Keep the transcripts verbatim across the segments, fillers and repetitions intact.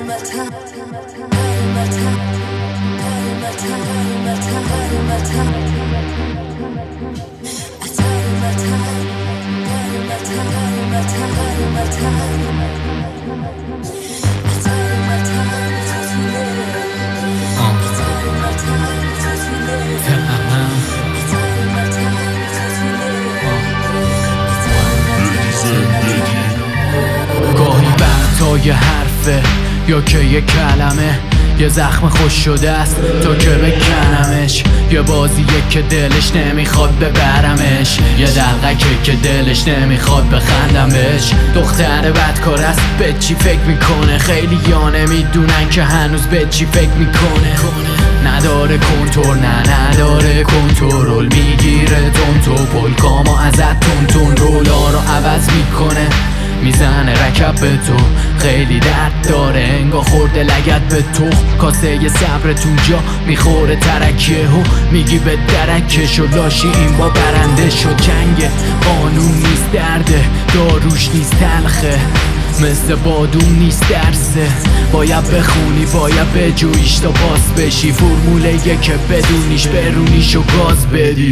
گاهی وقتا یه حرفه یا که یه کلمه یه زخم خوش شده است تا که بکنمش، یه بازیه که دلش نمیخواد ببرمش، یه دلقکه که دلش نمیخواد بخندمش. دختر بدکار است به چی فکر میکنه، خیلی یا نمیدونن که هنوز به چی فکر میکنه. نداره کنترل نه نداره کنترل، میگیره تون تو پلکامو ازت تون تون رولا رو عوض میکنه، میزنه رکب به تو، خیلی درد داره انگار خورده لگت به تو. کاسه یه صبرتون جا میخوره ترکیه و میگی به درکش و لاشی این با برنده شد. جنگ قانون نیست درده، داروش نیست تلخه، مثل بادون نیست درسه، باید بخونی باید بجویش تا باس بشی. فرموله یه که بدونیش برونیش و گاز بدی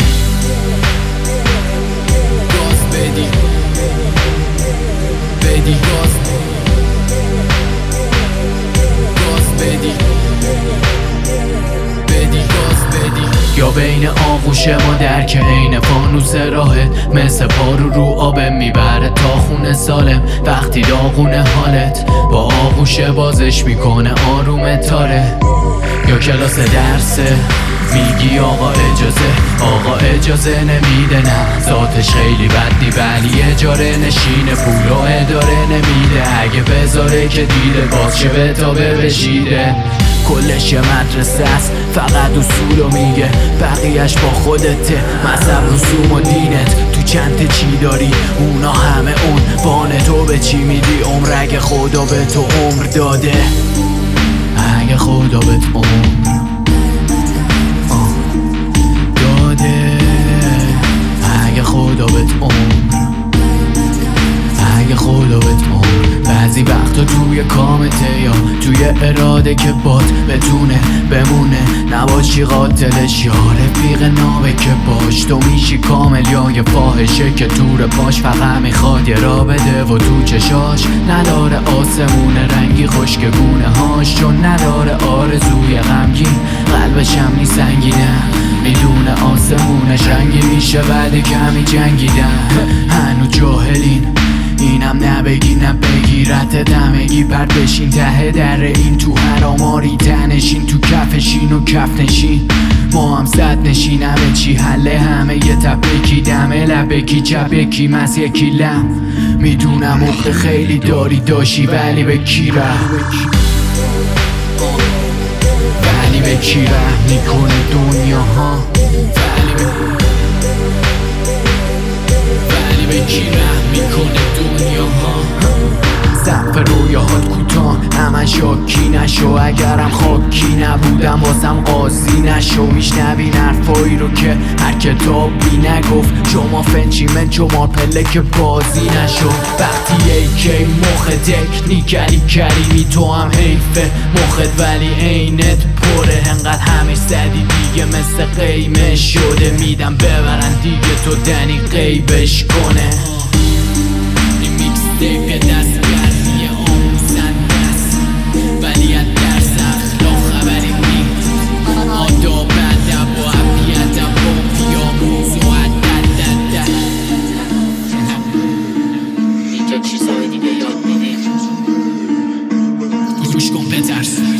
گاز بدی بدی گاز گاز بدی بدی گاز بدی. یا بین آغوش ما درک عین فانوس راهت، مثل پارو رو آبه میبره تا خونه سالم. وقتی داغونه حالت با آغوش بازش میکنه آروم تاره. یا کلاس درسه میگی آقا اجازه، آقا اجازه نمیده نه ذاتش خیلی بدی ولی اجاره نشینه، پول و اداره نمیده، اگه بذاره که دیده باز چه به تابه بشیده. کلش یه مدرسه است فقط اصولو میگه، بقیهش با خودته، مذهب رسوم و دینت تو چند چی داری اونا همه اون بانه. تو به چی میدی عمر اگه خدا به تو عمر داده، اگه خدا به تو عمر داده، اگه خدا بهت عمر اگه خدا بهت عمر. بعضی وقتا توی کامته یا توی اراده که باد بتونه بمونه، نباشی قاتلش یا رفیق نابکه باش. تو میشی کامل یا یه فاحشه که تور پاش فقط میخواد یه را بده و تو چشاش نداره آسمون رنگی خشکگونه هاش، چون نداره آرزوی غمگین قلبش هم نی سنگینه، میدونه آسمونش رنگی میشه بعد کمی جنگیدن. هنو جاهلین اینم نبگی نبگی رت دمگی پر بشین ته در این تو حراماری تنشین تو کفشین و کف نشین. ما هم صد نشین همه چی حله همه یه تپکی دمه لبکی چپکی مس یکی لم. میدونم اخت خیلی داری داشی ولی به کی رحم ولی به کی رحم میکنه دنیا ها، ولی به کی رحم میکنه دنیا ها. سقف رویاهات کوتاه همه شاکی نشو، اگرم خاکی نبودم واسم قاضی نشو. میشنوین حرفایی رو که هر کتابی نگفت، شما فنچی من شما پله که بازی نشو. وقتی ای کی مخ تکنیکلی کریمی تو هم حیفه مخت ولی عینت پره، انقدر همش زدی دیگه مثل قیمه شده، میدم ببرن دیگه تو دنی قیبش کنه. این میکس تیپ یه دستگردی آموزنده است ولی از درس اخلاق خبری نیست، آداب ادب و عبیت و پیاموز و عدد اینجا چیزهای دیگه یاد میدیم، گوش کن بترس.